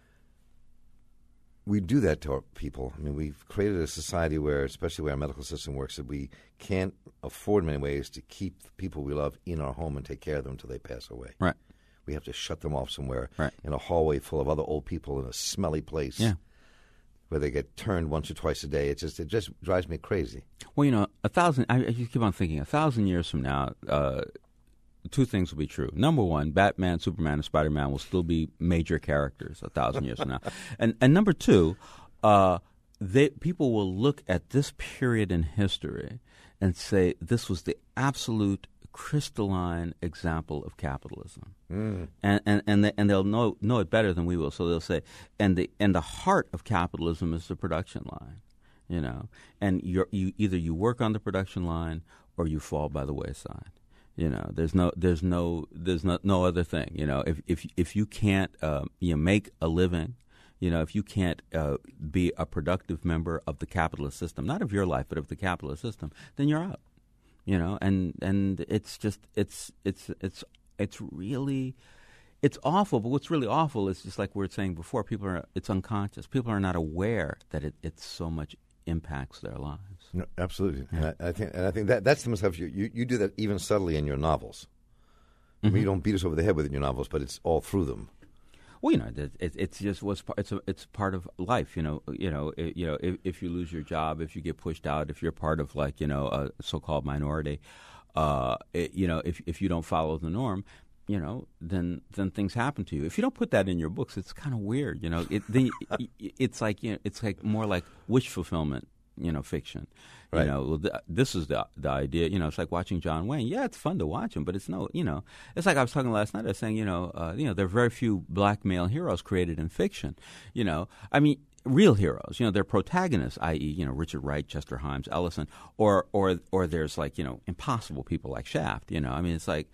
we do that to our people. I mean, we've created a society where, especially where our medical system works, that we can't afford in many ways to keep the people we love in our home and take care of them until they pass away. Right. We have to shut them off somewhere right. in a hallway full of other old people in a smelly place. Yeah. Where they get turned once or twice a day. It just it just drives me crazy. Well, you know, a thousand. I, I just keep on thinking. A thousand years from now, uh, two things will be true. Number one, Batman, Superman, and Spider-Man will still be major characters a thousand years from now. And and number two, uh, they, people will look at this period in history and say this was the absolute crystalline example of capitalism. Mm. And and and, they, and they'll know know it better than we will. So they'll say, and the and the heart of capitalism is the production line. You know, and you're, you either you work on the production line or you fall by the wayside. You know, there's no, there's no, there's no, no other thing. You know, if if if you can't, uh, you know, make a living, you know, if you can't uh, be a productive member of the capitalist system, not of your life, but of the capitalist system, then you're out. You know, and and it's just, it's it's it's it's really, it's awful. But what's really awful is just like we were saying before. People are, it's unconscious. People are not aware that it it's so much impacts their lives. No, absolutely, Yeah. and I, I think, and I think that that's the stuff you, you you do that even subtly in your novels. Mm-hmm. I mean, you don't beat us over the head with it in your novels, but it's all through them. Well, you know, it, it, it's just what's part, it's a, it's part of life. You know, you know, it, you know, if, if you lose your job, if you get pushed out, if you're part of like you know a so-called minority, uh, it, you know, if if you don't follow the norm, you know, then then things happen to you. If you don't put that in your books, it's kind of weird. You know, it, then it's like you know, it's like more like wish fulfillment. You know, fiction. Right. You know, well, th- this is the the idea. You know, it's like watching John Wayne. Yeah, it's fun to watch him, but it's no. You know, it's like I was talking last night. I was saying, you know, uh, you know, there are very few black male heroes created in fiction. You know, I mean, real heroes. You know, they're protagonists, that is, you know, Richard Wright, Chester Himes, Ellison, or or or there's like you know, impossible people like Shaft. You know, I mean, it's like.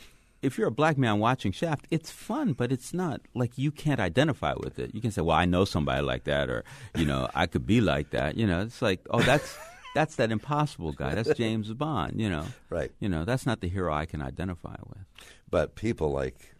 If you're a black man watching Shaft, it's fun, but it's not like you can't identify with it. You can say, "Well, I know somebody like that," or you know, "I could be like that." You know, it's like, "Oh, that's that's that impossible guy. That's James Bond." You know, right? You know, that's not the hero I can identify with. But people like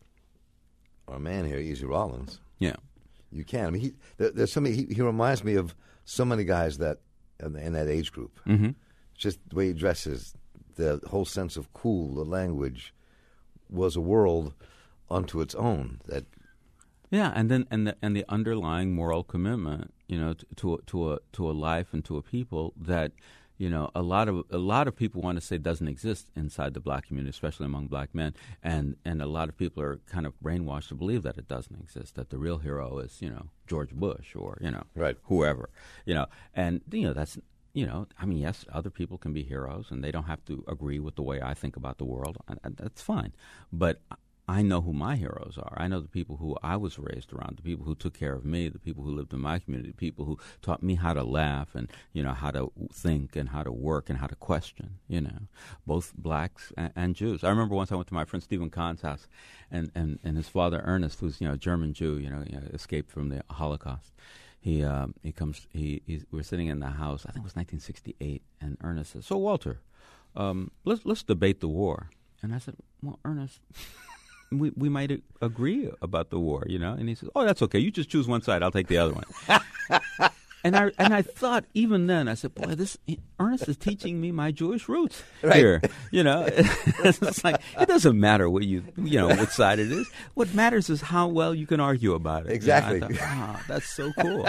our man here, Easy Rollins, yeah, you can. I mean, he, there, there's so many. He, he reminds me of so many guys that in, in that age group. Mm-hmm. Just the way he dresses, the whole sense of cool, the language. Was a world unto its own. That yeah, and then and the and the underlying moral commitment, you know, to to a, to a to a life and to a people that, you know, a lot of a lot of people want to say doesn't exist inside the black community, especially among black men, and and a lot of people are kind of brainwashed to believe that it doesn't exist. That the real hero is, you know, George Bush or you know, right. whoever, you know, and you know that's you know, I mean, yes, other people can be heroes, and they don't have to agree with the way I think about the world. And, and that's fine. But I know who my heroes are. I know the people who I was raised around, the people who took care of me, the people who lived in my community, the people who taught me how to laugh and, you know, how to think and how to work and how to question, you know, both blacks and, and Jews. I remember once I went to my friend Stephen Kahn's house, and, and, and his father, Ernest, who's, you know, a German Jew, you know, you know escaped from the Holocaust. He um, he comes, he he's, we're sitting in the house, I think it was nineteen sixty-eight, and Ernest says, so, Walter, um, let's, let's debate the war. And I said, well, Ernest... We we might agree about the war, you know. And he says, "Oh, that's okay. You just choose one side. I'll take the other one." and I and I thought even then, I said, "Boy, this Ernest is teaching me my Jewish roots right. here." You know, it's like it doesn't matter what you you know what side it is. What matters is how well you can argue about it. Exactly. You know, I thought, oh, that's so cool.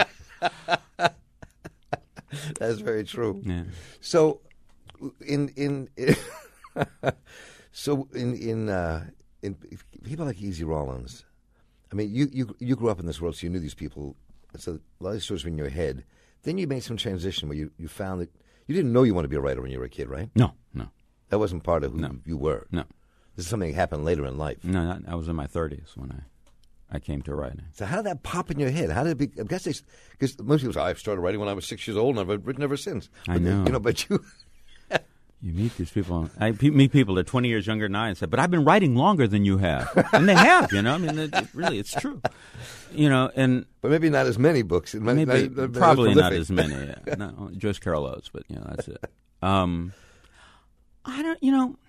That's very true. Yeah. So, in in, in so in in. Uh, In, people like Easy Rawlins, I mean, you, you you grew up in this world, so you knew these people. So a lot of these stories were in your head. Then you made some transition where you, you found that you didn't know you wanted to be a writer when you were a kid, right? No, no. That wasn't part of who no. you were. No. This is something that happened later in life. No, not, I was in my thirties when I, I came to writing. So how did that pop in your head? How did it be? I guess because most people say, I started writing when I was six years old, and I've written ever since. I but, know. You know, but you... You meet these people. I pe- meet people that are twenty years younger than I and say, but I've been writing longer than you have. And they have, you know. I mean, it, it really, it's true. You know, and... But maybe not as many books. Maybe, not, not, probably not not as many. Yeah. No, Joyce Carol Oates, but, you know, that's it. Um, I don't, you know...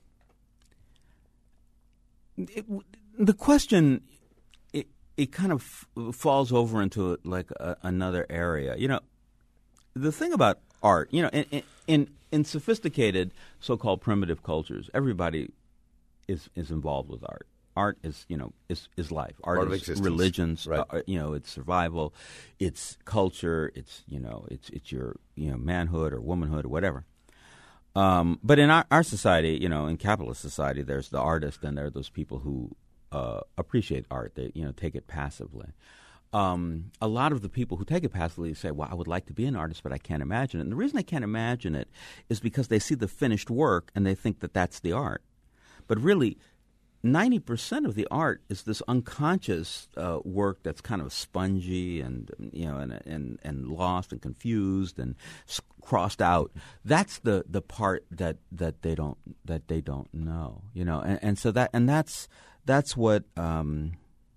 It, the question, it, it kind of f- falls over into, like, a, another area. You know, the thing about art, you know, in... in, in In sophisticated, so-called primitive cultures, everybody is is involved with art. Art is, you know, is is life. Art, Art of is existence. religions. Right. Uh, you know, it's survival. It's culture. It's you know, it's it's your you know manhood or womanhood or whatever. Um, but in our, our society, you know, in capitalist society, there's the artist and there are those people who uh, appreciate art. They you know take it passively. Um, a lot of the people who take it passively say, well, I would like to be an artist, but I can't imagine it. And the reason I can't imagine it is because they see the finished work and they think that that's the art. But really, ninety percent of the art is this unconscious uh, work that's kind of spongy and, you know, and, and, and lost and confused and crossed out. That's the, the part that, that they don't that they don't know, you know. And, and so that and that's that's what um,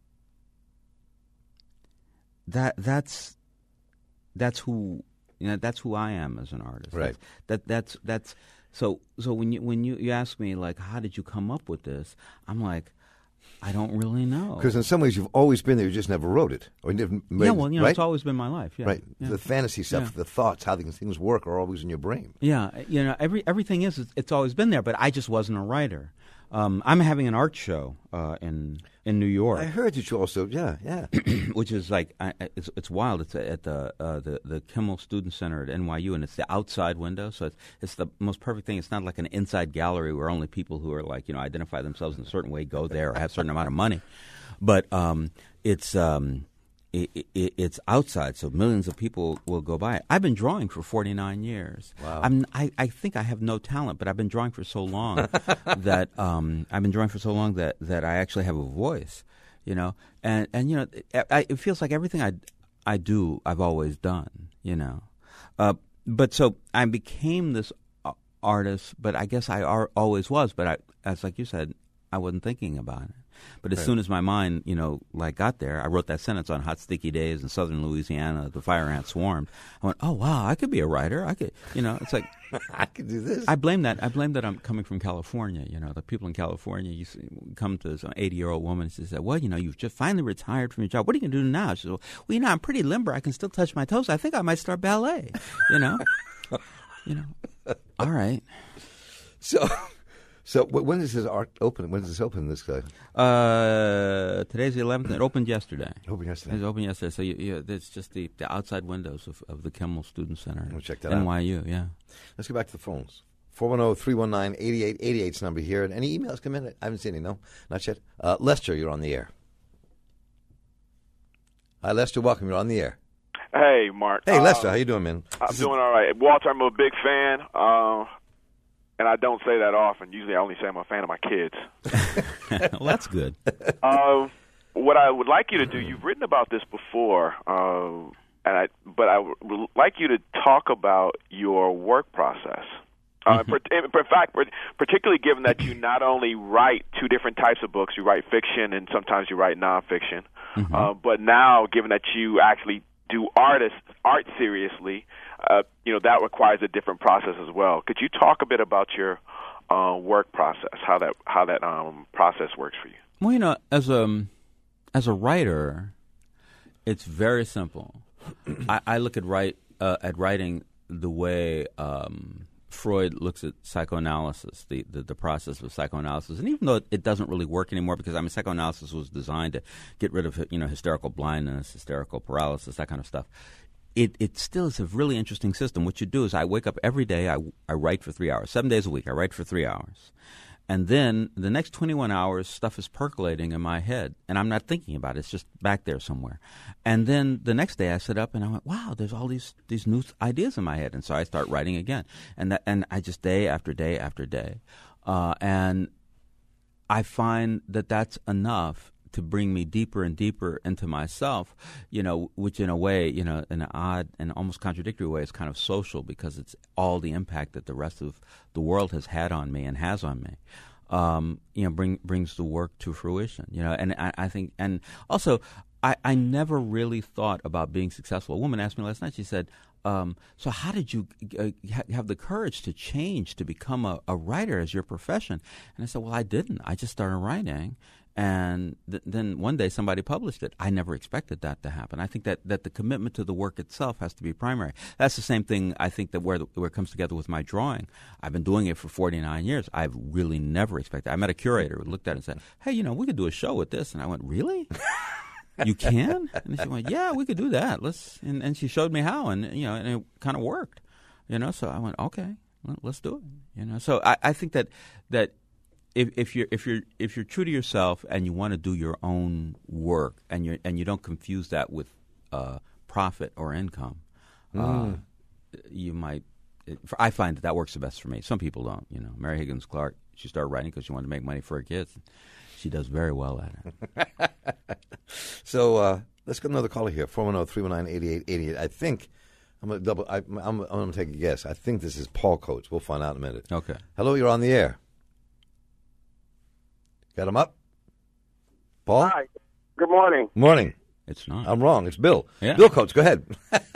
That that's that's who you know. That's who I am as an artist. Right. That's, that that's that's so so. When you when you, you ask me like, how did you come up with this? I'm like, I don't really know. Because in some ways you've always been there. You just never wrote it. Or never made, yeah. Well, you know, right? it's always been my life. Yeah. Right. Yeah. The fantasy stuff, Yeah. the thoughts, how these things work, are always in your brain. Yeah. You know, every everything is. It's, it's always been there, but I just wasn't a writer. Um, I'm having an art show uh, in in New York. I heard that you also, yeah, yeah. Which is like I, it's it's wild. It's at the uh, the the Kimmel Student Center at N Y U, and it's the outside window, so it's it's the most perfect thing. It's not like an inside gallery where only people who are like you know identify themselves in a certain way go there or have a certain amount of money, but um, it's um, it, it, it's outside, so millions of people will go by. I've been drawing for forty-nine years. Wow. I'm, I I think I have no talent, but I've been drawing for so long that um, I've been drawing for so long that, that I actually have a voice. You know, and, and you know, it, I, it feels like everything I, I do, I've always done, you know. Uh, but so I became this artist, but I guess I ar- always was. But I, as like you said, I wasn't thinking about it. But as Right. soon as my mind, you know, like got there, I wrote that sentence on hot, sticky days in southern Louisiana, the fire ants swarmed. I went, oh, wow, I could be a writer. I could, you know, it's like. I could do this. I blame that. I blame that I'm coming from California. You know, the people in California, you see, come to some eighty-year-old woman and she says, well, you know, you've just finally retired from your job. What are you going to do now? She says, well, you know, I'm pretty limber. I can still touch my toes. I think I might start ballet, you know. you know, all right. So, so when does this art open? When does this open, this guy? Uh, today's the eleventh. It opened yesterday. Open yesterday. It opened yesterday. So you, you, it's just the, the outside windows of, of the Kimmel Student Center. We'll check that N out. Y U, yeah. Let's go back to the phones. four one zero, three one nine, eight eight eight eight's number here. And any emails come in? I haven't seen any, no? Not yet. Uh, Lester, you're on the air. Hi, Lester. Welcome. You're on the air. Hey, Mark. Hey, Lester, uh, how you doing, man? I'm doing all right. Walter, I'm a big fan, uh, and I don't say that often. Usually I only say I'm a fan of my kids. Well, that's good. Uh, what I would like you to do, you've written about this before, uh, and I, but I would like you to talk about your work process. Uh, Mm-hmm. in fact, particularly given that you not only write two different types of books, you write fiction and sometimes you write nonfiction, Mm-hmm. uh, but now, given that you actually do artist art seriously, uh, you know that requires a different process as well. Could you talk a bit about your uh, work process, how that how that um, process works for you? Well, you know, as a as a writer, it's very simple. I, I look at write uh, at writing the way um, Freud looks at psychoanalysis, the, the the process of psychoanalysis, and even though it doesn't really work anymore, because I mean, psychoanalysis was designed to get rid of you know hysterical blindness, hysterical paralysis, that kind of stuff. It it still is a really interesting system. What you do is I wake up every day, I I write for three hours, seven days a week. I write for three hours. And then the next twenty-one hours, stuff is percolating in my head, and I'm not thinking about it. It's just back there somewhere. And then the next day I sit up and I went, wow, there's all these these new ideas in my head. And so I start writing again. And that, and I just day after day after day. Uh, and I find that that's enough to bring me deeper and deeper into myself, you know, which in a way, you know, in an odd and almost contradictory way is kind of social because it's all the impact that the rest of the world has had on me and has on me, um, you know, bring, brings the work to fruition, you know, and I, I think, and also I, I never really thought about being successful. A woman asked me last night, she said, um, so how did you uh, ha- have the courage to change, to become a, a writer as your profession? And I said, well, I didn't. I just started writing. And th- then one day somebody published it. I never expected that to happen. I think that, that the commitment to the work itself has to be primary. That's the same thing I think that where, the, where it comes together with my drawing. I've been doing it for forty-nine years. I've really never expected. I met a curator who looked at it and said, hey, you know, we could do a show with this. And I went, really? You can? And she went, yeah, we could do that. Let's. And, and she showed me how, and you know, and it kind of worked. You know, so I went, okay, well, let's do it. You know, so I, I think that that. If, if you're if you're if you're true to yourself and you want to do your own work and you and you don't confuse that with uh, profit or income, mm. uh, you might. It, I find that that works the best for me. Some people don't. You know, Mary Higgins Clark. She started writing because she wanted to make money for her kids. She does very well at it. So uh, let's get another caller here. four one zero, three one nine, eight eight eight eight. I think I'm gonna double. I, I'm, I'm going to take a guess. I think this is Paul Coates. We'll find out in a minute. Okay. Hello, you're on the air. Got him up? Paul? Hi. Good morning. Morning. It's not. I'm wrong. It's Bill. Yeah. Bill Coates, go ahead.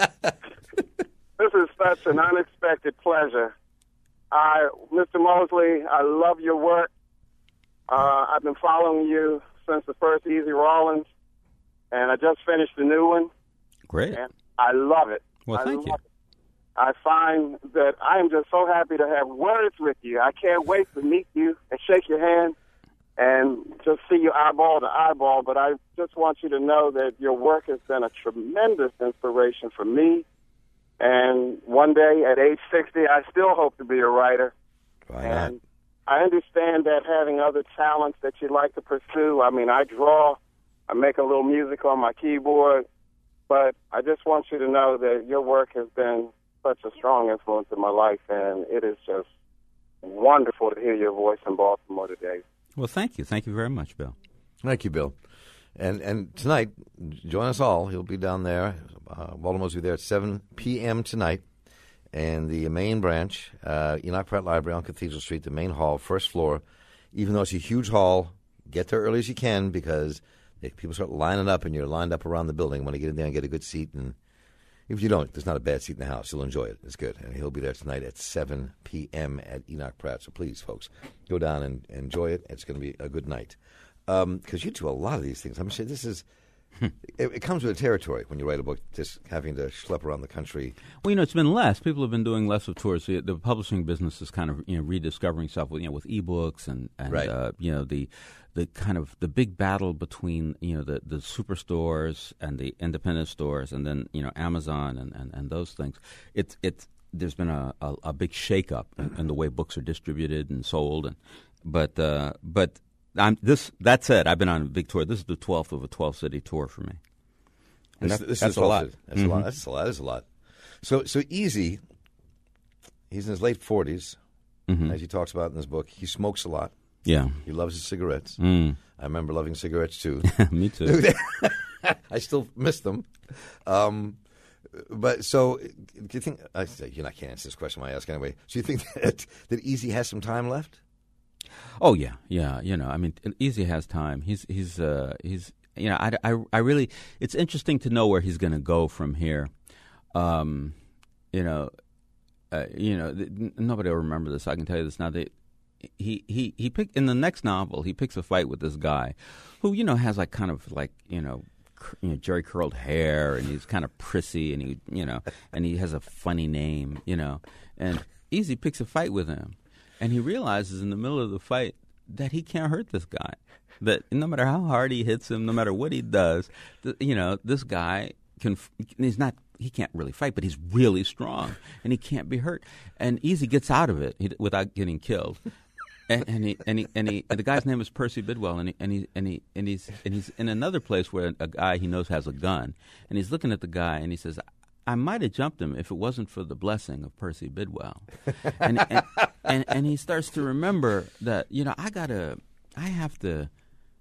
This is such an unexpected pleasure. I, Mister Mosley, I love your work. Uh, I've been following you since the first Easy Rawlins, and I just finished the new one. Great. And I love it. Well, I thank you. It. I find that I am just so happy to have words with you. I can't wait to meet you and shake your hand and just see you eyeball to eyeball, but I just want you to know that your work has been a tremendous inspiration for me. And one day at age sixty, I still hope to be a writer. Why and not? I understand that having other talents that you'd like to pursue. I mean, I draw, I make a little music on my keyboard, but I just want you to know that your work has been such a strong influence in my life, and it is just wonderful to hear your voice in Baltimore today. Well, thank you. Thank you very much, Bill. Thank you, Bill. And and tonight, join us all. He'll be down there. Uh, Baltimore's will be there at seven p.m. tonight. And the main branch, uh, Enoch Pratt Library on Cathedral Street, the main hall, first floor. Even though it's a huge hall, get there early as you can because if people start lining up and you're lined up around the building, want to get in there and get a good seat. And if you don't, there's not a bad seat in the house. You'll enjoy it. It's good. And he'll be there tonight at seven p.m. at Enoch Pratt. So please, folks, go down and enjoy it. It's going to be a good night. Because um, you do a lot of these things. I'm sure this is, it, it comes with the territory when you write a book, just having to schlep around the country. Well, you know, it's been less. People have been doing less of tours. The, the publishing business is kind of, you know, rediscovering stuff with, you know, with ebooks and, and right. uh, you know, the the kind of the big battle between, you know, the, the superstores and the independent stores and then, you know, Amazon and, and, and those things. It's, it's, there's been a, a, a big shakeup in, in the way books are distributed and sold. And, but, uh, but, I'm this. That said, I've been on a big tour. This is the twelfth of a twelve-city tour for me. And this, that, this that's is a lot. That's mm-hmm. a lot. That's a lot. That's a lot. So, so Easy, he's in his late forties, mm-hmm. as he talks about in this book. He smokes a lot. Yeah. He loves his cigarettes. Mm. I remember loving cigarettes, too. Me too. I still miss them. Um, but so, do you think, I, you know, I can't answer this question I ask anyway. So you think that, that Easy has some time left? Oh, yeah, yeah. You know, I mean, Easy has time. He's, he's, uh, he's, you know, I, I, I really, it's interesting to know where he's going to go from here. Um, you know, uh, you know, th- nobody will remember this. I can tell you this now. They, he, he, he picked, in the next novel, he picks a fight with this guy who, you know, has like kind of like, you know, cr- you know, jerry curled hair, and he's kind of prissy, and he, you know, and he has a funny name, you know, and Easy picks a fight with him. And he realizes in the middle of the fight that he can't hurt this guy. That no matter how hard he hits him, no matter what he does, th- you know, this guy can. He's not. He can't really fight, but he's really strong, and he can't be hurt. And Easy gets out of it he, without getting killed. And, and he and he and he and the guy's name is Percy Bidwell, and he and he and he and he's and he's in another place where a guy he knows has a gun, and he's looking at the guy, and he says, I might have jumped him if it wasn't for the blessing of Percy Bidwell. and, and, and and he starts to remember that, you know, I gotta, I have to,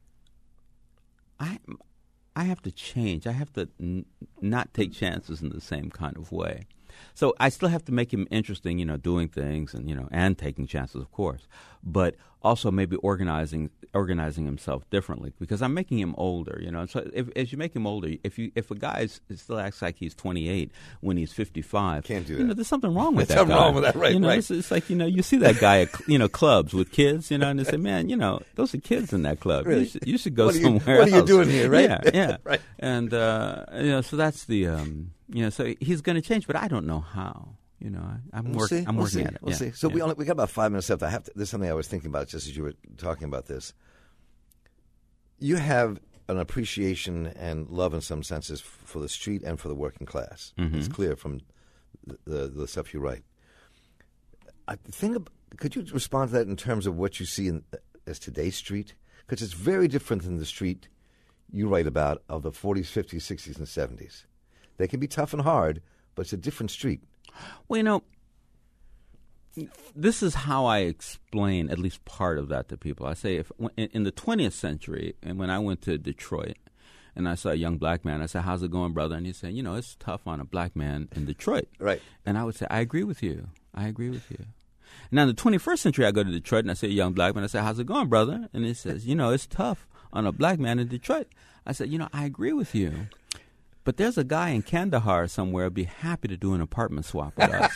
I, I have to change. I have to n- not take chances in the same kind of way. So I still have to make him interesting, you know, doing things and, you know, and taking chances, of course, but also maybe organizing organizing himself differently, because I'm making him older, you know. So if, as you make him older, if you if a guy is, still acts like he's twenty-eight when he's fifty-five, can't do you that. know, there's something wrong with there's that something guy. wrong with that, right? You know, right. It's, it's like, you know, you see that guy at you know clubs with kids, you know, and they say, man, you know, those are kids in that club. Really? You should, you should go what you, somewhere What else. are you doing here, right? Yeah, yeah. right. And uh, you know, so that's the um, you know, so he's going to change, but I don't know how. You know, I, I'm, We'll work, see. I'm we'll working see. at it. We'll yeah. see. So yeah. we only we got about five minutes left. I have to, there's something I was thinking about just as you were talking about this. You have an appreciation and love, in some senses, for the street and for the working class. Mm-hmm. It's clear from the, the the stuff you write. I think. Could you respond to that in terms of what you see in, as today's street? Because it's very different than the street you write about of the forties, fifties, sixties, and seventies. They can be tough and hard, but it's a different street. Well, you know, this is how I explain at least part of that to people. I say, if in the twentieth century, and when I went to Detroit, and I saw a young black man, I said, how's it going, brother? And he said, you know, it's tough on a black man in Detroit. Right. And I would say, I agree with you. I agree with you. Now, in the twenty-first century, I go to Detroit, and I say, a young black man, I say, how's it going, brother? And he says, you know, it's tough on a black man in Detroit. I said, you know, I agree with you. But there's a guy in Kandahar somewhere who'd be happy to do an apartment swap with us.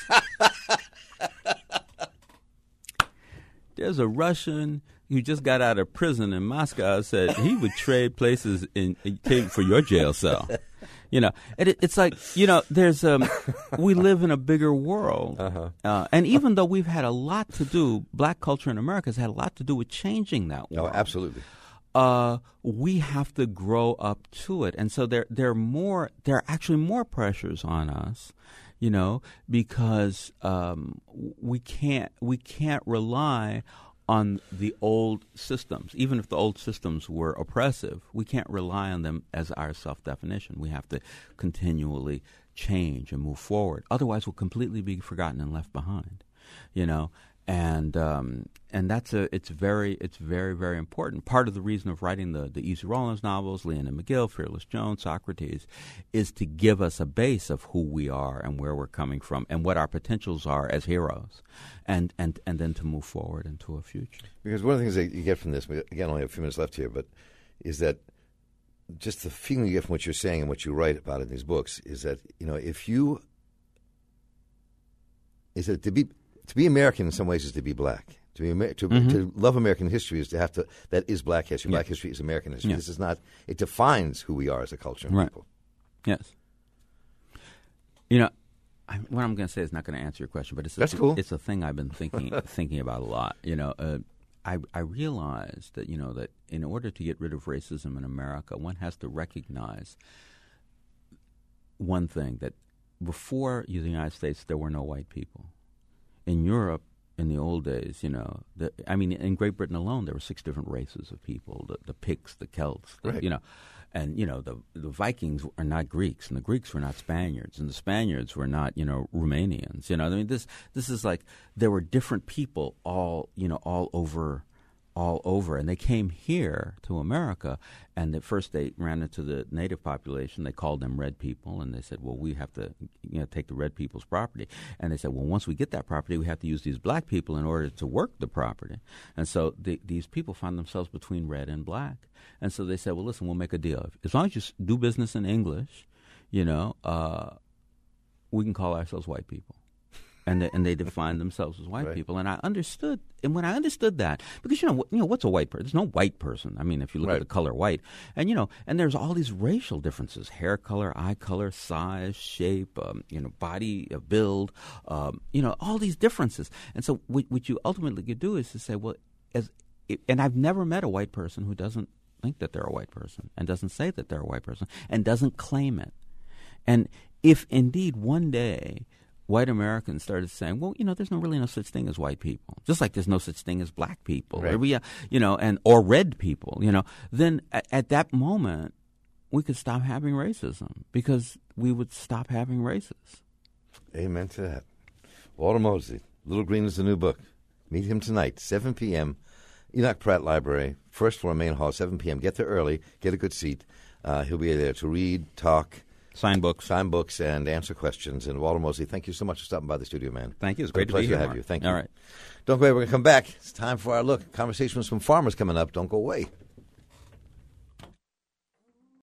There's a Russian who just got out of prison in Moscow, said he would trade places in, in for your jail cell. You know, and it, it's like, you know, there's um, we live in a bigger world, Uh-huh. uh, and even though we've had a lot to do, black culture in America has had a lot to do with changing that world. Oh, absolutely. Uh, we have to grow up to it, and so there there are more. There are actually more pressures on us, you know, because um, we can't we can't rely on the old systems. Even if the old systems were oppressive, we can't rely on them as our self-definition. We have to continually change and move forward. Otherwise, we'll completely be forgotten and left behind, you know. And um, and that's a it's very it's very very important. Part of the reason of writing the the Easy Rawlins novels, Leon and McGill, Fearless Jones, Socrates, is to give us a base of who we are and where we're coming from and what our potentials are as heroes, and and, and then to move forward into a future. Because one of the things that you get from this, we again only have a few minutes left here, but is that just the feeling you get from what you're saying and what you write about in these books is that, you know, if you is that to be To be American in some ways is to be black. To be Amer- to, Mm-hmm. to love American history is to have to. That is black history. Yeah. Black history is American history. Yeah. This is not. It defines who we are as a culture and Right. people. Yes. You know, I, what I'm going to say is not going to answer your question, but it's a, That's cool. It's a thing I've been thinking thinking about a lot. You know, uh, I I realized that you know that in order to get rid of racism in America, one has to recognize one thing, that before the United States there were no white people. In Europe, in the old days, you know, the, I mean, in Great Britain alone, there were six different races of people: the, the Picts, the Celts, the, Right. you know, And, you know, the the Vikings are not Greeks, and the Greeks were not Spaniards, and the Spaniards were not, you know, Romanians. You know, I mean, this this is like there were different people all, you know, all over, all over. And they came here to America, and at first they ran into the native population. They called them red people, and they said, well, we have to, you know, take the red people's property. And they said, well, once we get that property, we have to use these black people in order to work the property. And so the, these people found themselves between red and black. And so they said, well, listen, we'll make a deal. As long as you s- do business in English, you know, uh, we can call ourselves white people. And they, and they defined themselves as white Right. people. And I understood, and when I understood that, because, you know, you know what's a white person? There's no white person. I mean, if you look Right. at the color white. And, you know, and there's all these racial differences, hair color, eye color, size, shape, um, you know, body uh, build, um, you know, all these differences. And so what, what you ultimately could do is to say, well, as and I've never met a white person who doesn't think that they're a white person and doesn't say that they're a white person and doesn't claim it. And if indeed one day white Americans started saying, well, you know, there's no really no such thing as white people, just like there's no such thing as black people, Right. or we, uh, you know, and or red people, you know, then at, at that moment we could stop having racism because we would stop having races. Amen to that. Walter Mosley, Little Green is the new book. Meet him tonight, seven p.m., Enoch Pratt Library, first floor, main hall, seven p.m. Get there early, get a good seat. Uh, he'll be there to read, talk, Sign books. sign books, and answer questions. And Walter Mosley, thank you so much for stopping by the studio, man. Thank you. It's Been great a to be pleasure here. to have Mark. you. Thank you. All right. Don't go away. We're going to come back. It's time for our look. Conversation with some farmers coming up. Don't go away.